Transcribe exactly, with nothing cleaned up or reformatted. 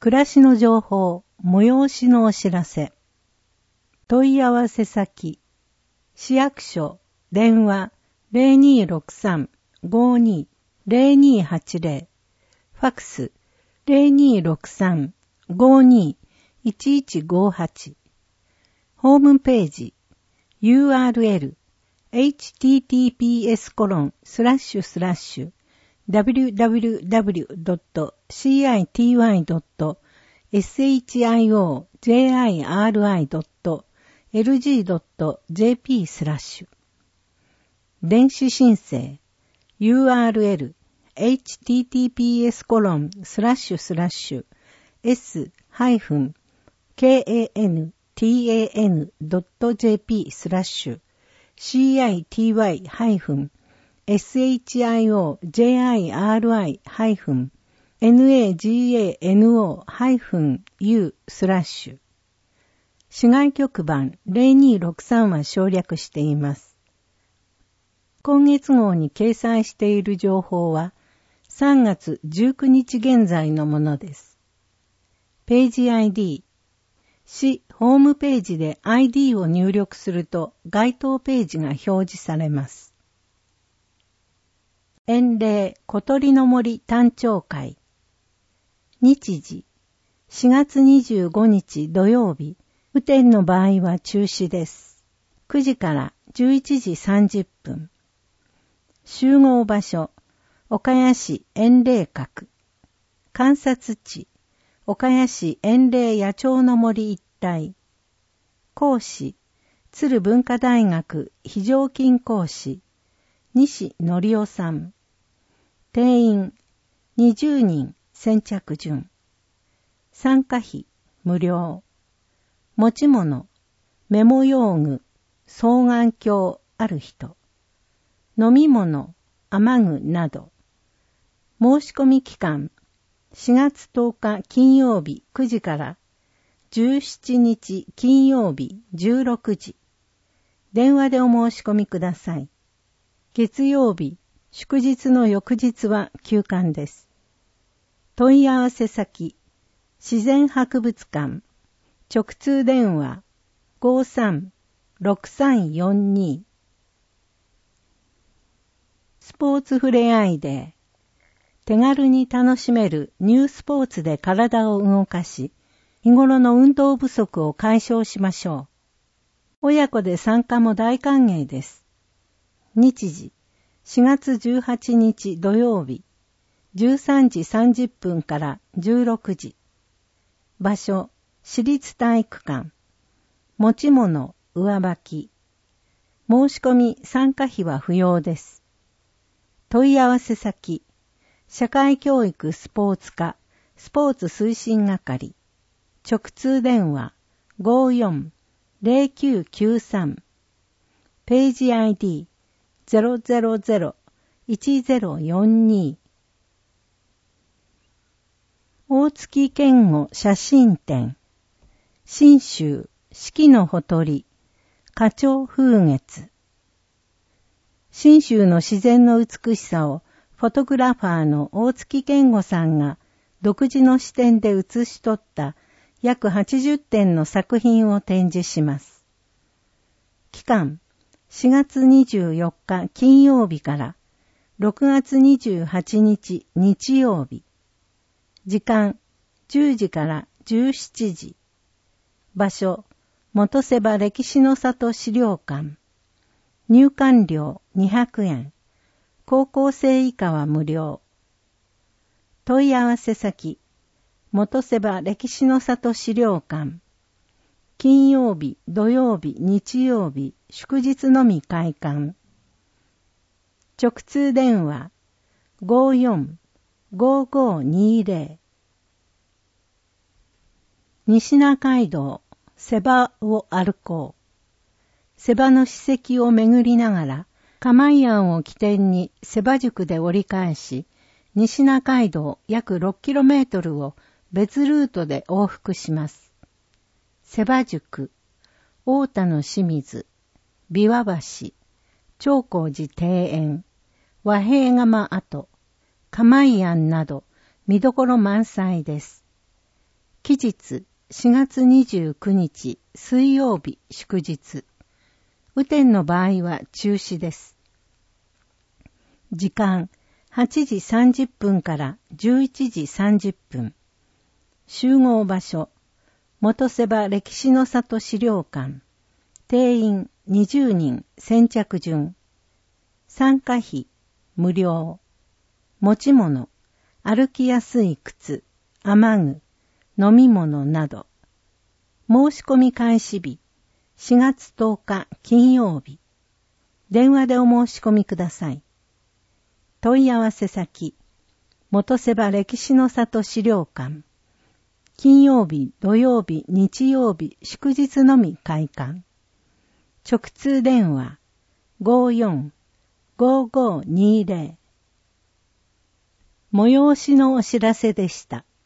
暮らしの情報、催しのお知らせ。問い合わせ先、市役所、電話 ゼロにーろくさん ごーにー ゼロにーはちゼロ、ファックス ゼロにーろくさん ごーにー いちいちごーはち、ホームページ ユーアールエル エイチティーティーピーエスコロンスラッシュスラッシュ ダブリューダブリューダブリュードットシーアイティーワイドットエスエイチアイオージェイアイアールアイドットエルジードットジェーピー スラッシュ、電子申請 ユーアールエル エイチティーティーピーエスコロンスラッシュスラッシュ エス ハイフン ケーエーエヌティーエーエヌ ドット ジェーピー スラッシュ シーアイティーワイ ハイフン エスエイチアイオージェイアイアールアイ ハイフン エヌエージーエーエヌオー ハイフン ユー スラッシュ、市外局番ゼロにーろくさんは省略しています。今月号に掲載している情報はさんがつじゅうくにち現在のものです。ページ アイディー、市ホームページで アイディー を入力すると該当ページが表示されます。遠霊小鳥の森誕生会。日時しがつにじゅうごにち土曜日、雨天の場合は中止です。くじからじゅういちじさんじゅっぷん。集合場所、岡谷市遠霊閣。観察地、岡谷市遠霊野鳥の森一帯。講師、鶴文化大学非常勤講師、西則夫さん。定員、にじゅうにん先着順。参加費、無料。持ち物、メモ用具、双眼鏡ある人。飲み物、雨具など。申し込み期間、しがつとおか金曜日くじからじゅうしちにち金曜日じゅうろくじ。電話でお申し込みください。月曜日、祝日の翌日は休館です。問い合わせ先、自然博物館、直通電話 ごーさんろくさんよんに。スポーツふれあいデー。手軽に楽しめるニュースポーツで体を動かし、日頃の運動不足を解消しましょう。親子で参加も大歓迎です。日時、しがつじゅうはちにち土曜日、じゅうさんじさんじゅっぷんからじゅうろくじ。場所、市立体育館。持ち物、上履き。申し込み参加費は不要です。問い合わせ先、社会教育スポーツ課、スポーツ推進係。直通電話 ごーよんゼロきゅうきゅうさん。ページ アイディー ゼロゼロゼロいちゼロよんに。大月健吾写真展。信州四季のほとり花鳥風月。信州の自然の美しさをフォトグラファーの大月健吾さんが独自の視点で写し取った約はちじゅってんの作品を展示します。期間しがつにじゅうよっか金曜日からろくがつにじゅうはちにち日曜日。時間じゅうじからじゅうしちじ。場所元瀬場歴史の里資料館。入館料にひゃくえん。高校生以下は無料。問い合わせ先、元瀬場歴史の里資料館。金曜日、土曜日、日曜日、祝日のみ開館。直通電話 ごーよんごーごーにーゼロ。西中井道瀬場を歩こう。瀬場の史跡を巡りながら、釜井庵を起点に瀬場宿で折り返し、西中井道約ろっキロメートルを別ルートで往復します。瀬場宿、大田の清水、琵琶橋、長光寺庭園、和平釜跡、釜井庵など見どころ満載です。 期日しがつにじゅうくにち水曜日祝日。雨天の場合は中止です。時間はちじさんじゅっぷんからじゅういちじさんじゅっぷん。集合場所元瀬場歴史の里資料館。定員にじゅうにん先着順。参加費無料。持ち物歩きやすい靴、雨具、飲み物など。申し込み開始日しがつとおか金曜日。電話でお申し込みください。問い合わせ先元瀬場歴史の里資料館。金曜日、土曜日、日曜日、祝日のみ開館。直通電話 ごーよん ごーごーにーぜろ。催しのお知らせでした。